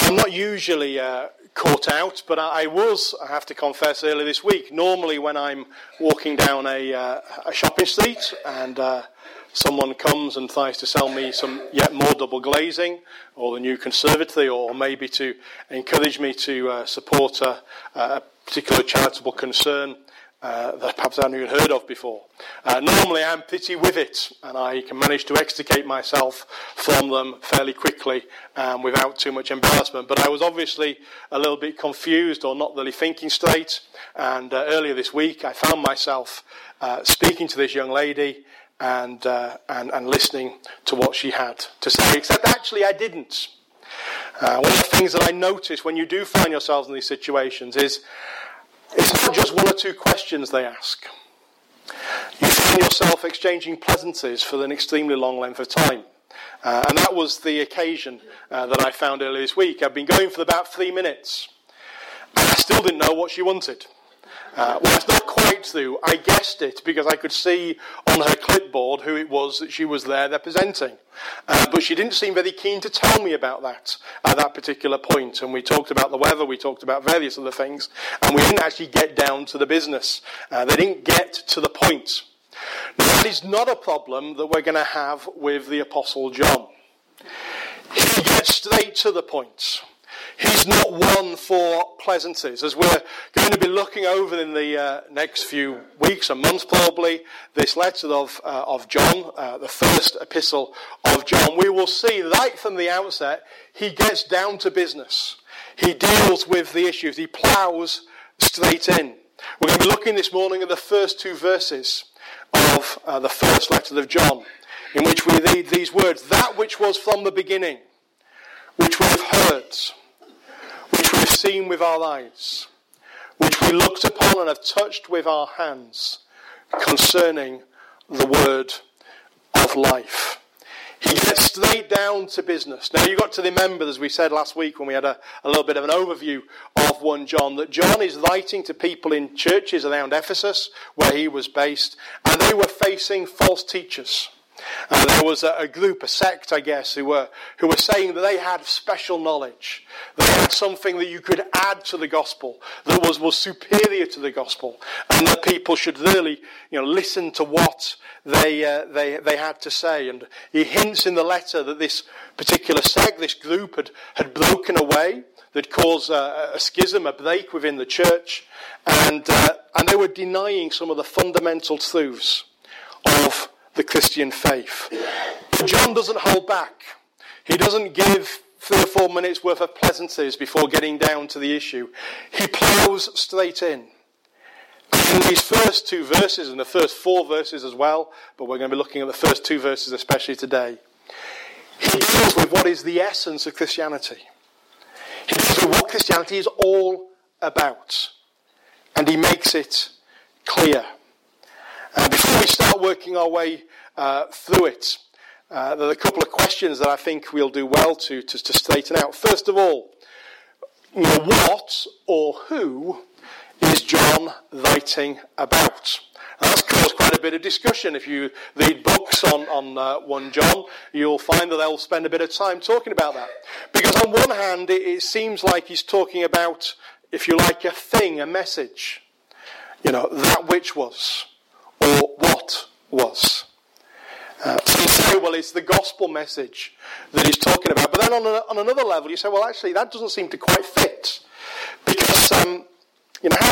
I'm not usually caught out, but I was, I have to confess, earlier this week. Normally when I'm walking down a shopping street and someone comes and tries to sell me some yet more double glazing or the new conservatory, or maybe to encourage me to support a particular charitable concern that perhaps I hadn't even heard of before. Normally I'm pretty with it, and I can manage to extricate myself from them fairly quickly without too much embarrassment. But I was obviously a little bit confused or not really thinking straight, and earlier this week I found myself speaking to this young lady and listening to what she had to say, except actually I didn't. One of the things that I notice when you do find yourselves in these situations is it's not just one or two questions they ask. You find yourself exchanging pleasantries for an extremely long length of time. And that was the occasion that I found earlier this week. I'd been going for about 3 minutes, and I still didn't know what she wanted. Well, it's not quite through. I guessed it because I could see on her clipboard who it was that she was there representing. But she didn't seem very keen to tell me about that at that particular point. And we talked about the weather, we talked about various other things, and we didn't actually get down to the business. They didn't get to the point. Now, that is not a problem that we're going to have with the Apostle John. He gets straight to the point. He's not one for pleasantries. As we're going to be looking over in the next few weeks and months probably, this letter of John, the first epistle of John, we will see right from the outset, he gets down to business. He deals with the issues. He plows straight in. We're going to be looking this morning at the first 2 verses of the first letter of John, in which we read these words: "That which was from the beginning, which we have heard, which we have seen with our eyes, which we looked upon and have touched with our hands, concerning the word of life." He gets straight down to business. Now, you've got to remember, as we said last week when we had a little bit of an overview of 1 John, that John is writing to people in churches around Ephesus, where he was based, and they were facing false teachers. There was a group, a sect, I guess, who were saying that they had special knowledge. They had something that you could add to the gospel that was superior to the gospel, and that people should really, listen to what they had to say. And he hints in the letter that this particular sect, this group, had broken away, that caused a schism, a break within the church, and they were denying some of the fundamental truths of the Christian faith. But John doesn't hold back. He doesn't give 3 or 4 minutes worth of pleasantries before getting down to the issue. He plows straight in. In these first 2 verses, and the first 4 verses as well, but we're going to be looking at the first 2 verses especially today, he deals with what is the essence of Christianity. He deals with what Christianity is all about. And he makes it clear. Before we start working our way through it, there are a couple of questions that I think we'll do well to straighten out. First of all, what or who is John writing about? And that's caused quite a bit of discussion. If you read books on 1 John, you'll find that they'll spend a bit of time talking about that. Because on one hand, it seems like he's talking about, if you like, a thing, a message. That which was, or what was. Some say, well, it's the gospel message that he's talking about. But then on another level, you say, well, actually, that doesn't seem to quite fit. Because, how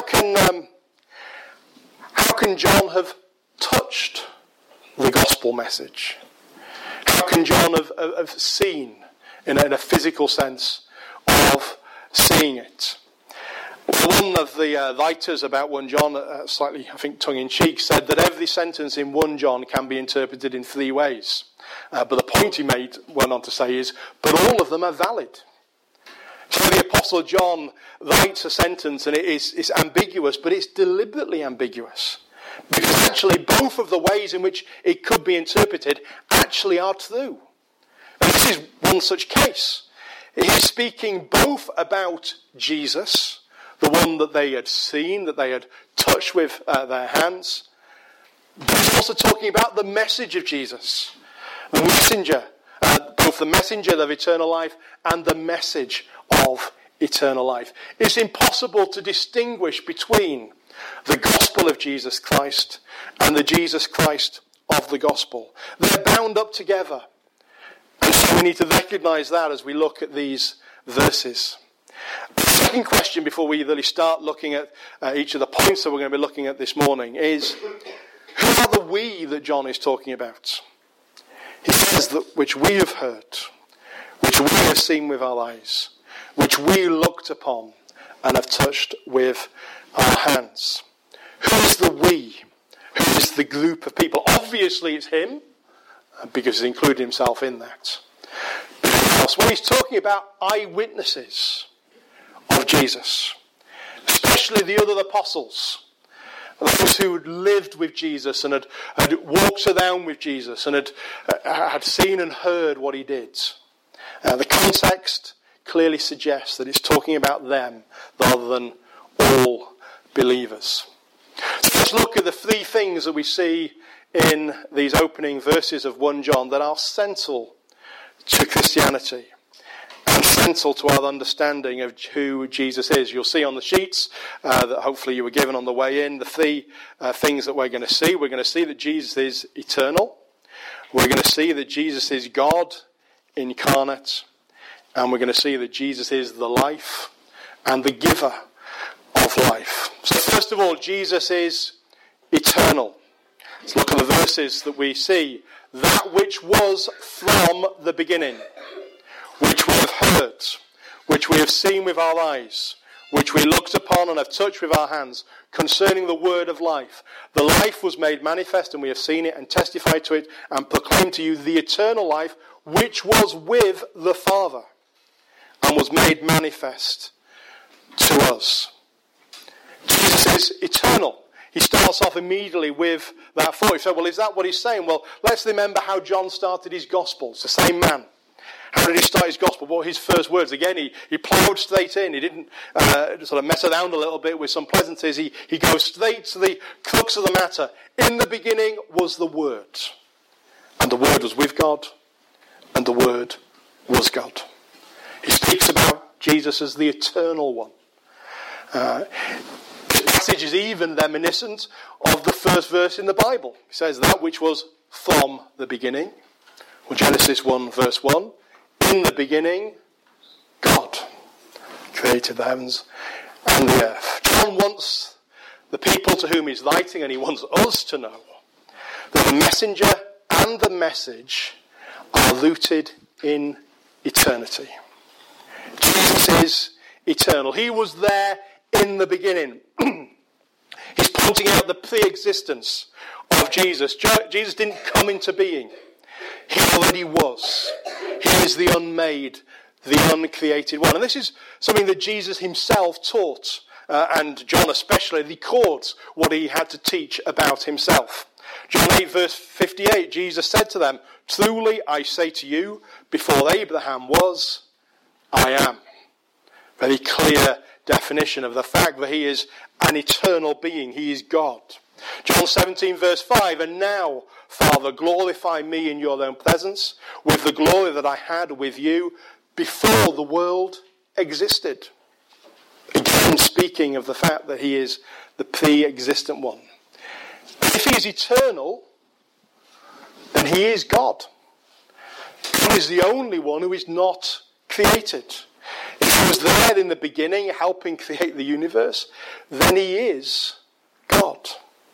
can John have touched the gospel message? How can John have seen, in a physical sense, of seeing it? One of the writers about 1 John, slightly, I think, tongue-in-cheek, said that every sentence in 1 John can be interpreted in 3 ways. But the point he went on to say is, but all of them are valid. So the Apostle John writes a sentence and it's ambiguous, but it's deliberately ambiguous. Because actually both of the ways in which it could be interpreted actually are true. And this is one such case. He's speaking both about Jesus, the one that they had seen, that they had touched with their hands. But he's also talking about the message of Jesus, the messenger, both the messenger of eternal life and the message of eternal life. It's impossible to distinguish between the gospel of Jesus Christ and the Jesus Christ of the gospel. They're bound up together. And so we need to recognize that as we look at these verses. The second question before we really start looking at each of the points that we're going to be looking at this morning is, who are the we that John is talking about? He says that which we have heard, which we have seen with our eyes, which we looked upon and have touched with our hands. Who is the we? Who is the group of people? Obviously it's him, because he's included himself in that. But when he's talking about eyewitnesses of Jesus, especially the other apostles, those who had lived with Jesus and had walked around with Jesus and had seen and heard what he did. The context clearly suggests that it's talking about them rather than all believers. So let's look at the three things that we see in these opening verses of 1 John that are central to Christianity and central to our understanding of who Jesus is. You'll see on the sheets that hopefully you were given on the way in the three things that we're going to see. We're going to see that Jesus is eternal. We're going to see that Jesus is God incarnate. And we're going to see that Jesus is the life and the giver of life. So first of all, Jesus is eternal. Let's look at the verses that we see. That which was from the beginning, which we have heard, which we have seen with our eyes, which we looked upon and have touched with our hands, concerning the word of life. The life was made manifest, and we have seen it and testified to it and proclaimed to you the eternal life, which was with the Father and was made manifest to us. Jesus is eternal. He starts off immediately with that thought. You say, well, is that what he's saying? Well, let's remember how John started his gospel. It's the same man. How did he start his gospel? What were his first words? Again, he ploughed straight in. He didn't sort of mess around a little bit with some pleasantries. He goes straight to the crux of the matter. In the beginning was the Word. And the Word was with God. And the Word was God. He speaks about Jesus as the eternal one. This passage is even reminiscent of the first verse in the Bible. It says that which was from the beginning. Well, Genesis 1 verse 1. In the beginning, God created the heavens and the earth. John wants the people to whom he's writing, and he wants us to know, that the messenger and the message are rooted in eternity. Jesus is eternal. He was there in the beginning. He's pointing out the pre-existence of Jesus. Jesus didn't come into being. He already was. He is the unmade, the uncreated one. And this is something that Jesus himself taught, and John especially records what he had to teach about himself. John 8 verse 58, Jesus said to them, "Truly I say to you, before Abraham was, I am." Very clear definition of the fact that he is an eternal being. He is God. John 17 verse 5, "And now, Father, glorify me in your own presence with the glory that I had with you before the world existed." Again, speaking of the fact that he is the pre-existent one. If he is eternal, then he is God. God is the only one who is not created. If he was there in the beginning helping create the universe, then he is God.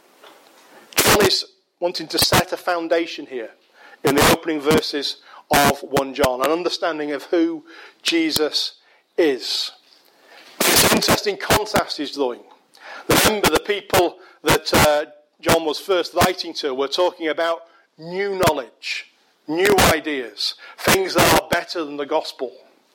John is wanting to set a foundation here in the opening verses of 1 John, an understanding of who Jesus is. It's an interesting contrast he's drawing. Remember, the people that John was first writing to were talking about new knowledge, new ideas, things that are better than the gospel.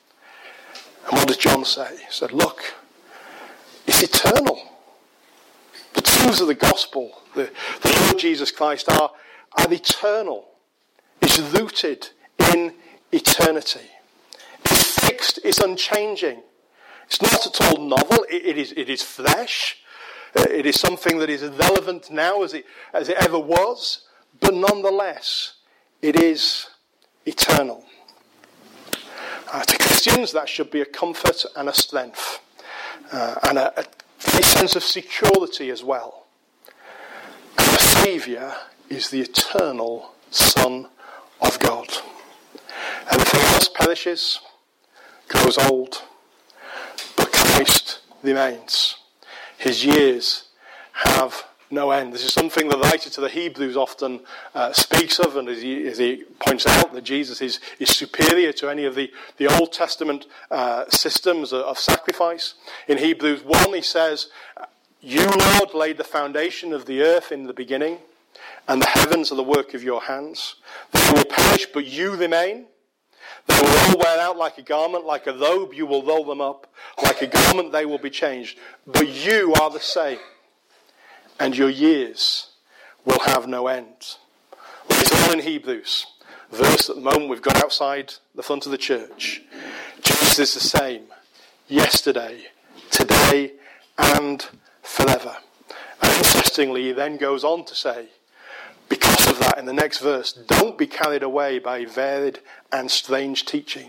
And what does John say? He said, look, it's eternal. The truths of the gospel, the Lord Jesus Christ, are eternal. It's rooted in eternity. It's fixed, it's unchanging. It's not at all novel, it is fresh. It is something that is relevant now as it ever was, but nonetheless, it is eternal. To Christians, that should be a comfort and a strength, and a sense of security as well. Our Saviour is the eternal Son of God. Everything else perishes, grows old, but Christ remains. His years have no end. This is something the writer to the Hebrews often speaks of, and as he points out that Jesus is superior to any of the Old Testament systems of sacrifice. In Hebrews 1 he says, "You, Lord, laid the foundation of the earth in the beginning, and the heavens are the work of your hands. They will perish, but you remain. They will all wear out like a garment, like a robe you will roll them up. Like a garment they will be changed. But you are the same, and your years will have no end." Later on in Hebrews, verse at the moment we've got outside the front of the church, Jesus is the same yesterday, today, and forever. And interestingly, he then goes on to say, because of that, in the next verse, don't be carried away by varied and strange teaching.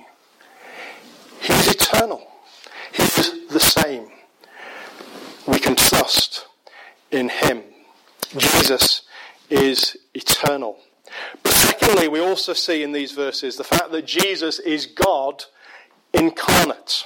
He is eternal. He is the same. We can trust in him. Jesus is eternal. But secondly, we also see in these verses the fact that Jesus is God incarnate,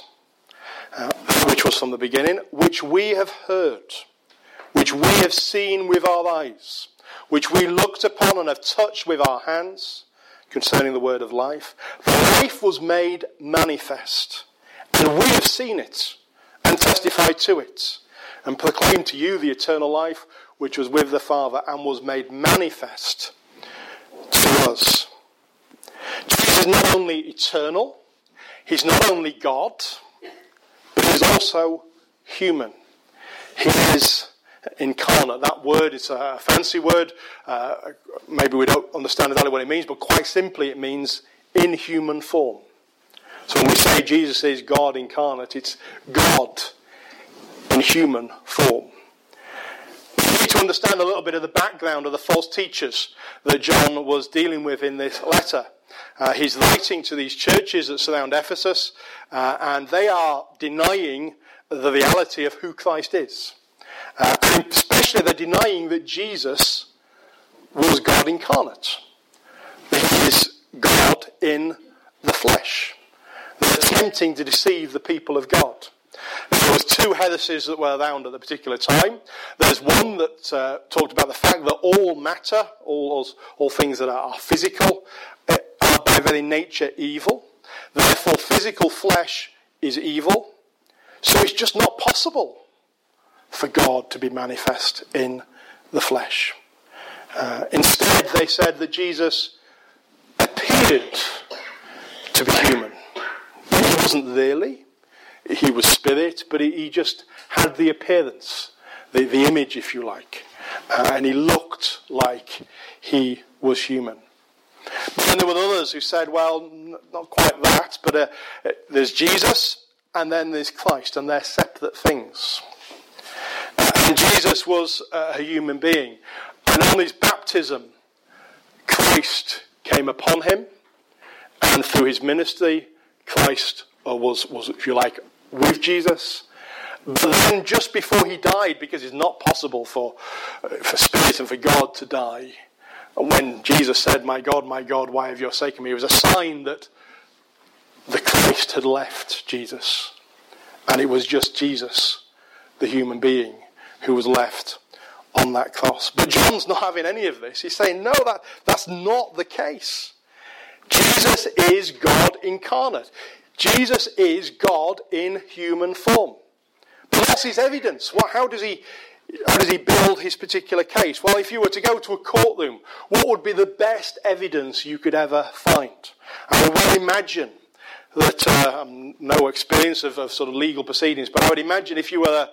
which was from the beginning, which we have heard, which we have seen with our eyes, which we looked upon and have touched with our hands, concerning the word of life. The life was made manifest, and we have seen it, and testified to it, and proclaimed to you the eternal life, which was with the Father, and was made manifest to us. Jesus is not only eternal, he's not only God, but he's also human. He is incarnate. That word is a fancy word. Maybe we don't understand exactly what it means, but quite simply it means in human form. So when we say Jesus is God incarnate, it's God in human form. We need to understand a little bit of the background of the false teachers that John was dealing with in this letter. He's writing to these churches that surround Ephesus, and they are denying the reality of who Christ is. And especially they're denying that Jesus was God incarnate. That he is God in the flesh. They're attempting to deceive the people of God. There was two heresies that were around at the particular time. There's one that talked about the fact that all matter, all things that are physical, are by very nature evil. Therefore, physical flesh is evil. So it's just not possible for God to be manifest in the flesh. Instead, they said that Jesus appeared to be human. He wasn't really. He was spirit, but he just had the appearance, the image, if you like. And he looked like he was human. But then there were others who said, well, not quite that, but there's Jesus and then there's Christ, and they're separate things. And Jesus was a human being. And on his baptism, Christ came upon him. And through his ministry, Christ was, if you like, with Jesus. But then just before he died, because it's not possible for spirit and for God to die, when Jesus said, my God, why have you forsaken me? It was a sign that the Christ had left Jesus. And it was just Jesus, the human being, who was left on that cross. But John's not having any of this. He's saying, no, that's not the case. Jesus is God incarnate. Jesus is God in human form. But that's his evidence. How does he build his particular case? Well, if you were to go to a courtroom, what would be the best evidence you could ever find? I would well imagine that, no experience of sort of legal proceedings, but I would imagine if you were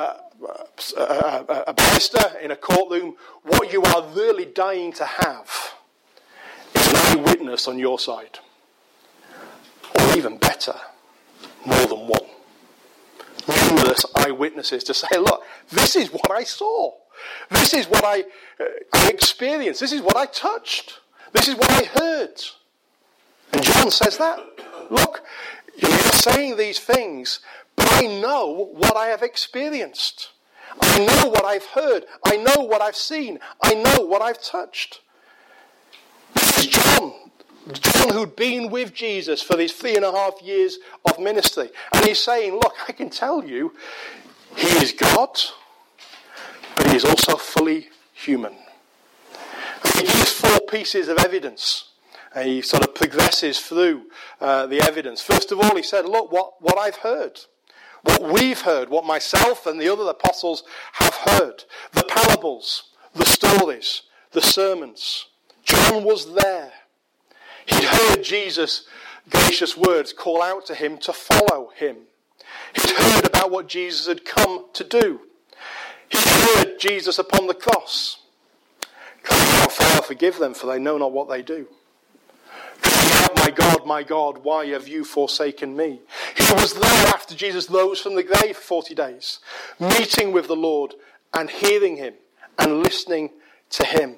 a barrister in a courtroom, what you are really dying to have is an eyewitness on your side. Or even better, more than one. Numerous eyewitnesses to say, look, this is what I saw. This is what I experienced. This is what I touched. This is what I heard. And John says that. Look, you're saying these things, but I know what I have experienced. I know what I've heard. I know what I've seen. I know what I've touched. This is John who'd been with Jesus for these 3.5 years of ministry. And he's saying, look, I can tell you, he is God, but he is also fully human. And he gives 4 pieces of evidence. And he sort of progresses through the evidence. First of all, he said, look, what I've heard. What we've heard, what myself and the other apostles have heard. The parables, the stories, the sermons. John was there. He'd heard Jesus' gracious words call out to him to follow him. He'd heard about what Jesus had come to do. He'd heard Jesus upon the cross. Crying out, Father, forgive them, for they know not what they do. Crying out, my God, why have you forsaken me? He was there after Jesus rose from the grave for 40 days, meeting with the Lord and hearing him and listening to him.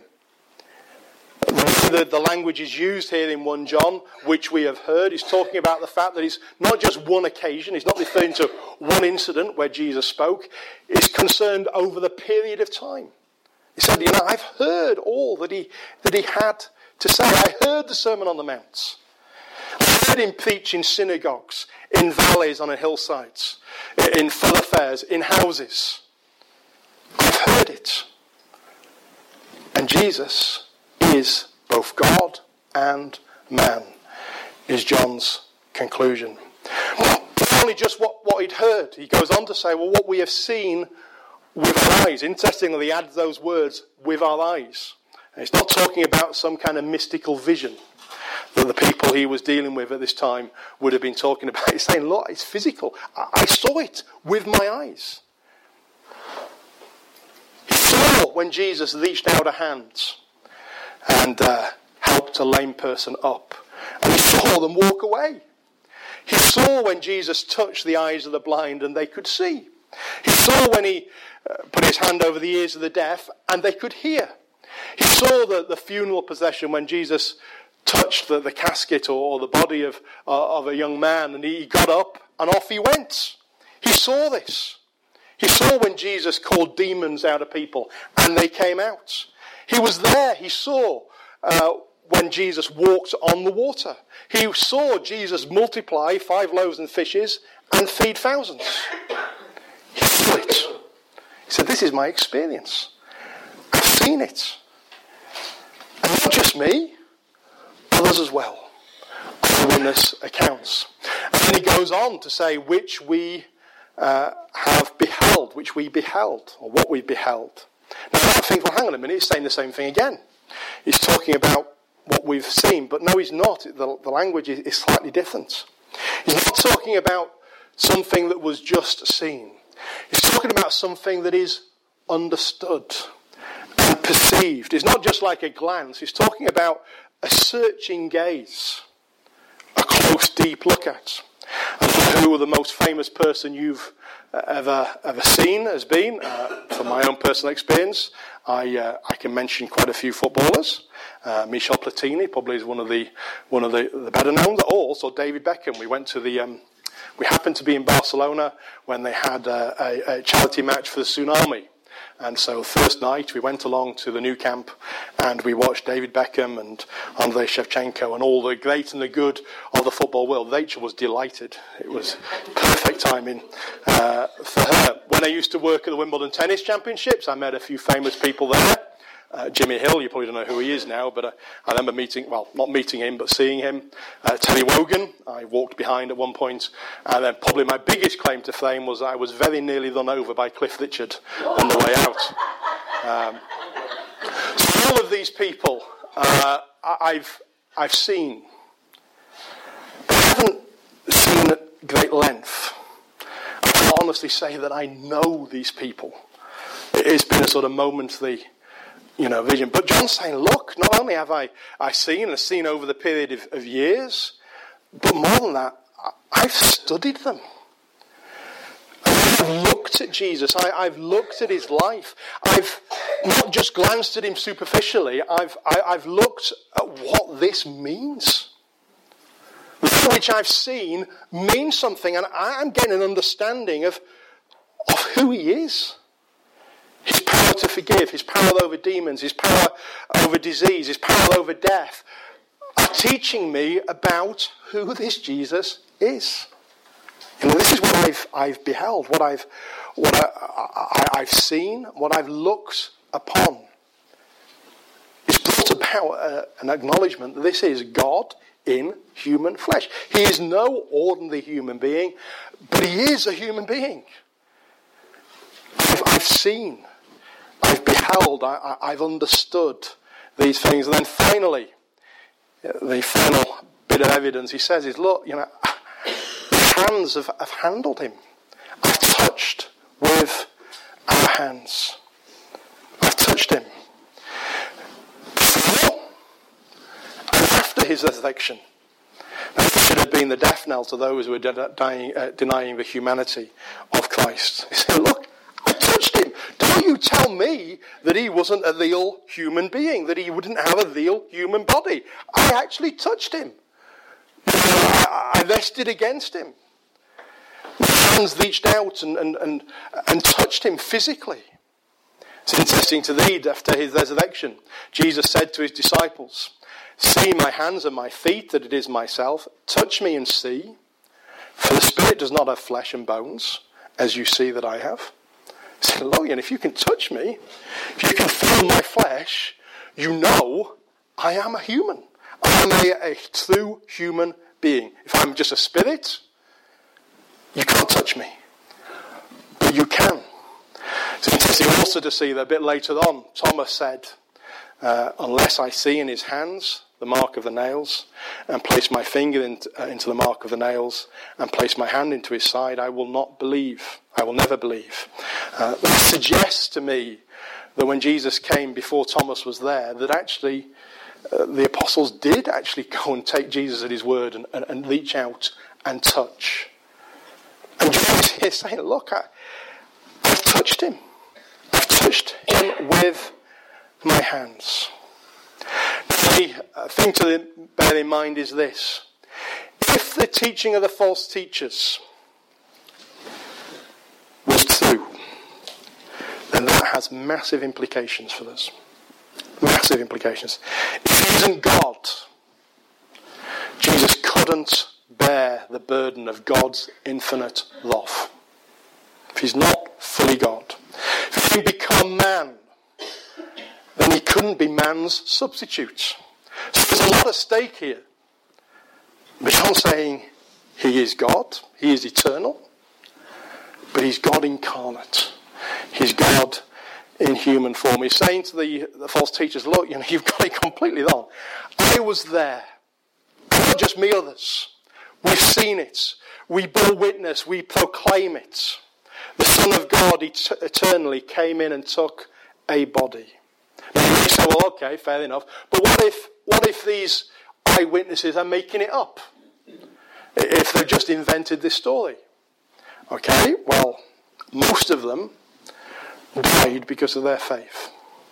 The language is used here in 1 John, which we have heard. He's talking about the fact that it's not just one occasion. He's not referring to one incident where Jesus spoke. It's concerned over the period of time. He said, I've heard all that he had to say. I heard the Sermon on the Mount. I heard him preach in synagogues, in valleys on hillsides, in thoroughfares, in houses. I've heard it. And Jesus is both God and man, is John's conclusion. Not only just what he'd heard, he goes on to say, well, what we have seen with our eyes. Interestingly, he adds those words, with our eyes. And he's not talking about some kind of mystical vision that the people he was dealing with at this time would have been talking about. He's saying, look, it's physical. I saw it with my eyes. He saw when Jesus reached out a hand and helped a lame person up. And he saw them walk away. He saw when Jesus touched the eyes of the blind and they could see. He saw when he put his hand over the ears of the deaf and they could hear. He saw the funeral procession when Jesus touched the casket or the body of a young man, and he got up and off he went. He saw this. He saw when Jesus called demons out of people and they came out. He was there. He saw when Jesus walked on the water. He saw Jesus multiply 5 loaves and fishes and feed thousands. He saw it. He said, this is my experience. I've seen it. And not just me, others as well. Eyewitness accounts. And then he goes on to say, which we have beheld, or what we beheld. Now I think, well, hang on a minute, he's saying the same thing again. He's talking about what we've seen, but no, he's not. The language is slightly different. He's not talking about something that was just seen. He's talking about something that is understood and perceived. It's not just like a glance. He's talking about a searching gaze, a close, deep look at. I don't know who the most famous person you've ever seen has been. From my own personal experience, I can mention quite a few footballers. Michel Platini probably is one of the better known. Also David Beckham. We happened to be in Barcelona when they had a charity match for the tsunami. And so first night we went along to the Nou Camp and we watched David Beckham and Andrei Shevchenko and all the great and the good of the football world. Rachel was delighted. It was perfect timing for her. When I used to work at the Wimbledon Tennis Championships, I met a few famous people there. Jimmy Hill, you probably don't know who he is now, but I remember not meeting him, but seeing him. Terry Wogan, I walked behind at one point, and then probably my biggest claim to fame was I was very nearly run over by Cliff Richard on the way out. So all of these people I've seen, but I haven't seen at great length. I can honestly say that I know these people. It's been a sort of momentary vision. But John's saying, look, not only have I seen over the period of years, but more than that, I've studied them. I've looked at Jesus. I've looked at his life. I've not just glanced at him superficially. I've looked at what this means. that which I've seen means something, and I'm getting an understanding of who he is. His power to forgive, his power over demons, his power over disease, his power over death are teaching me about who this Jesus is. This is what I've beheld, what I've seen, what I've looked upon. It's brought about an acknowledgement that this is God in human flesh. He is no ordinary human being, but he is a human being. I've seen, I've beheld, I've understood these things. And then finally, the final bit of evidence he says is, look, the hands have handled him. I've touched with our hands. I've touched him. Before and after his resurrection. That should have been the death knell to those who were denying the humanity of Christ. He said, look, I touched him. Don't you tell me that he wasn't a real human being, that he wouldn't have a real human body. I actually touched him. I rested against him. My hands reached out and touched him physically. It's interesting to read after his resurrection. Jesus said to his disciples, see my hands and my feet, that it is myself. Touch me and see. For the spirit does not have flesh and bones, as you see that I have. He said, look, and if you can touch me, if you can feel my flesh, you know I am a human. I am a true human being. If I'm just a spirit, you can't touch me. But you can. It's interesting also to see that a bit later on, Thomas said, unless I see in his hands the mark of the nails, and place my finger into the mark of the nails, and place my hand into his side, I will not believe. I will never believe. That suggests to me that when Jesus came before Thomas was there, that actually the apostles did actually go and take Jesus at his word and reach out and touch. And John is here saying, look, I've touched him. I've touched him with my hands. The thing to bear in mind is this. If the teaching of the false teachers was true, then that has massive implications for us. Massive implications. If he isn't God, Jesus couldn't bear the burden of God's infinite love. If he's not fully God. If he become man, then he couldn't be man's substitute. So there's a lot at stake here. But John's saying he is God, he is eternal, but he's God incarnate. He's God in human form. He's saying to the false teachers, look, you've got it completely wrong. I was there. Not just me, others. We've seen it. We bear witness. We proclaim it. The Son of God eternally came in and took a body. Now you may say, well, okay, fair enough. But what if these eyewitnesses are making it up? If they've just invented this story? Okay, well, most of them died because of their faith.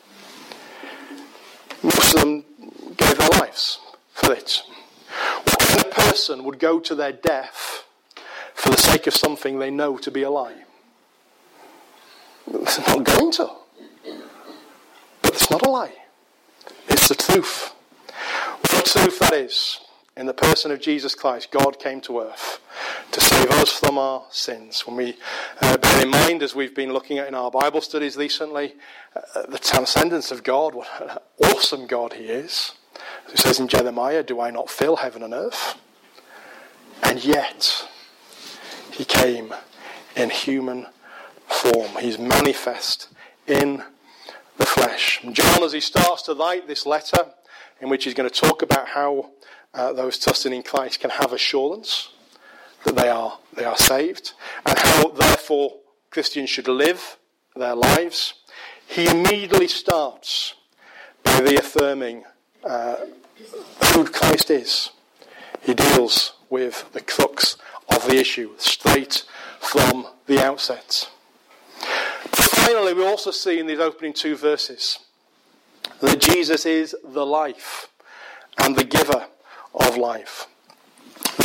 Most of them gave their lives for it. What kind of person would go to their death for the sake of something they know to be a lie? They're not going to. But it's not a lie. It's the truth. What truth that is. In the person of Jesus Christ, God came to earth to save us from our sins. When we bear in mind, as we've been looking at in our Bible studies recently, the transcendence of God, what an awesome God he is. As it says in Jeremiah, do I not fill heaven and earth? And yet, he came in human form. He's manifest in the flesh. And John, as he starts to write this letter, in which he's going to talk about how those trusting in Christ can have assurance that they are saved, and how therefore Christians should live their lives, he immediately starts by reaffirming who Christ is. He deals with the crux of the issue straight from the outset. Finally, we also see in these opening two verses that Jesus is the life and the giver of life.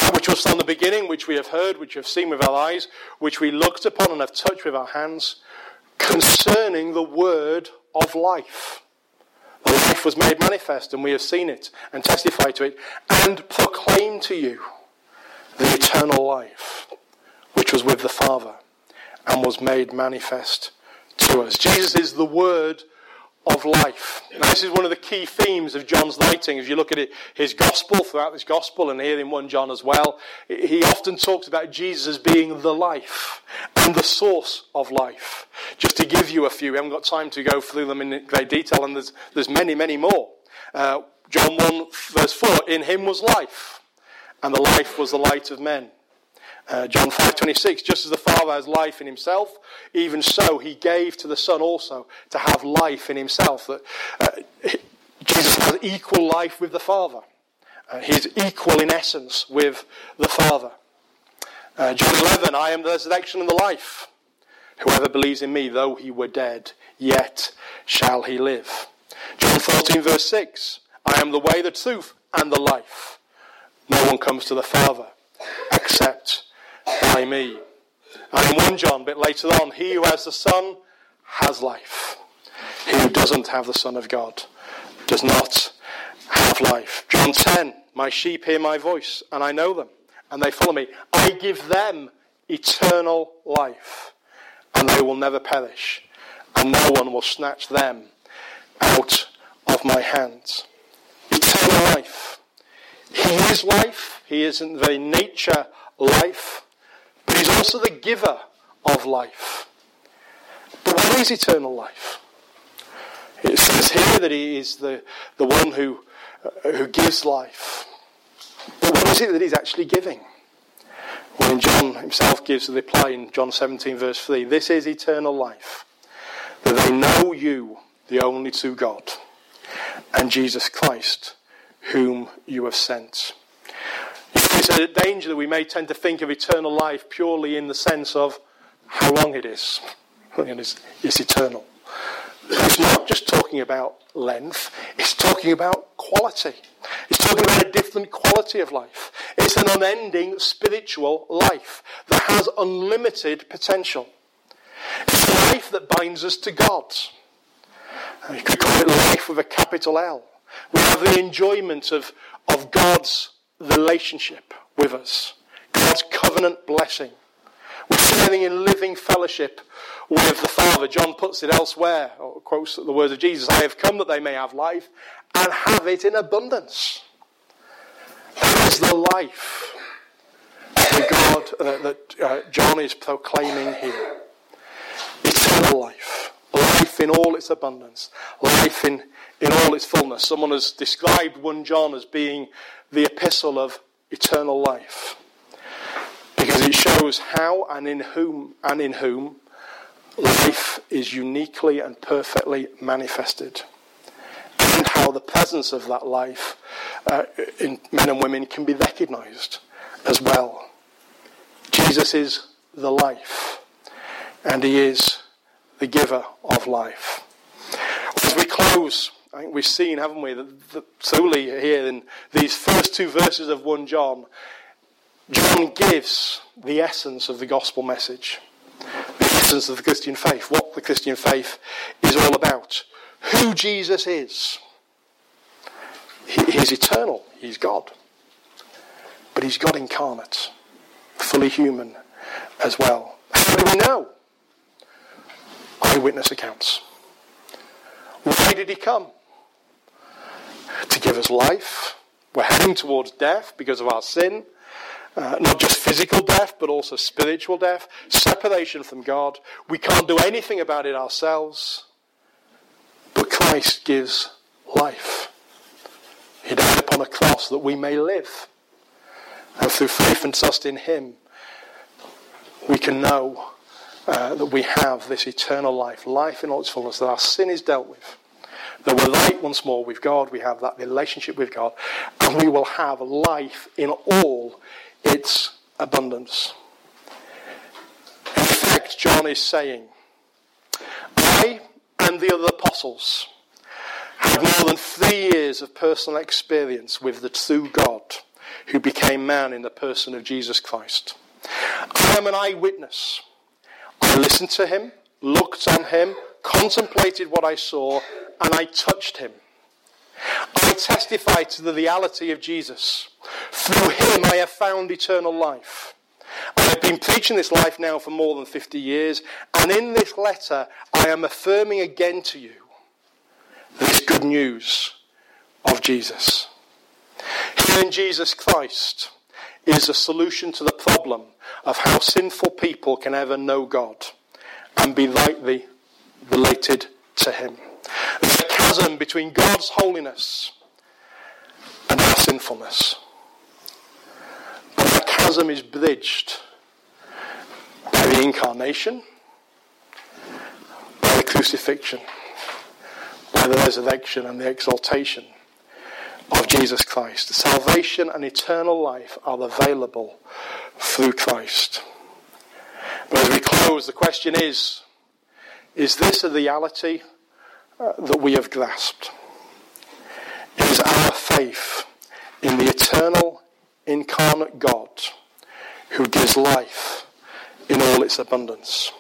That which was from the beginning, which we have heard, which we have seen with our eyes, which we looked upon and have touched with our hands, concerning the word of life. The life was made manifest, and we have seen it, and testified to it, and proclaimed to you the eternal life, which was with the Father, and was made manifest to us. Jesus is the word of life. Now, this is one of the key themes of John's writing. As you look at it, his gospel, throughout this gospel, and here in 1 John as well, he often talks about Jesus as being the life and the source of life. Just to give you a few, we haven't got time to go through them in great detail, and there's many, many more. John 1 verse 4, in him was life, and the life was the light of men. John 5:26, just as the Father has life in himself, even so he gave to the Son also to have life in himself. That Jesus has equal life with the Father. He is equal in essence with the Father. John 11, I am the resurrection and the life. Whoever believes in me, though he were dead, yet shall he live. John 14 verse 6, I am the way, the truth, and the life. No one comes to the Father except by me. And in 1 John, a bit later on, he who has the Son has life. He who doesn't have the Son of God does not have life. John 10, my sheep hear my voice, and I know them, and they follow me. I give them eternal life, and they will never perish, and no one will snatch them out of my hands. Eternal life. He is life. He is in the very nature life. But he's also the giver of life. But what is eternal life? It says here that he is the one who gives life. But what is it that he's actually giving? When John himself gives the reply in John 17 verse 3, this is eternal life, that they know you, the only true God, and Jesus Christ, whom you have sent. It's a danger that we may tend to think of eternal life purely in the sense of how long it is. It's eternal. It's not just talking about length, it's talking about quality. It's talking about a different quality of life. It's an unending spiritual life that has unlimited potential. It's a life that binds us to God. You could call it life with a capital L. We have the enjoyment of God's relationship with us, God's covenant blessing. We're sharing in living fellowship with the Father. John puts it elsewhere, or quotes the words of Jesus, I have come that they may have life and have it in abundance. That is the life that John is proclaiming here. Eternal life. Life in all its abundance. Life in all its fullness. Someone has described 1 John as being the epistle of eternal life, because it shows how and in whom life is uniquely and perfectly manifested, and how the presence of that life in men and women can be recognized as well. Jesus is the life, and he is the giver of life. As we close, I think we've seen, haven't we, that truly here in these first 2 verses of 1 John, John gives the essence of the gospel message, the essence of the Christian faith, what the Christian faith is all about, who Jesus is. He is eternal, he's God, but he's God incarnate, fully human as well. How do we know? Eyewitness accounts. Why did he come? To give us life. We're heading towards death because of our sin. Not just physical death, but also spiritual death. Separation from God. We can't do anything about it ourselves. But Christ gives life. He died upon a cross that we may live. And through faith and trust in him, we can know that we have this eternal life. Life in all its fullness. That our sin is dealt with. That we're right once more with God, we have that relationship with God, and we will have life in all its abundance. In effect, John is saying, I and the other apostles had more than 3 years of personal experience with the true God, who became man in the person of Jesus Christ. I am an eyewitness. I listened to him, looked on him, contemplated what I saw, and I touched him. I testify to the reality of Jesus. Through him I have found eternal life. I have been preaching this life now for more than 50 years, and in this letter I am affirming again to you this good news of Jesus. Here in Jesus Christ is a solution to the problem of how sinful people can ever know God and be rightly related to him. There's a chasm between God's holiness and our sinfulness. But that chasm is bridged by the incarnation, by the crucifixion, by the resurrection and the exaltation of Jesus Christ. Salvation and eternal life are available through Christ. But as we close, the question is this a reality that we have grasped? Is our faith in the eternal, incarnate God who gives life in all its abundance?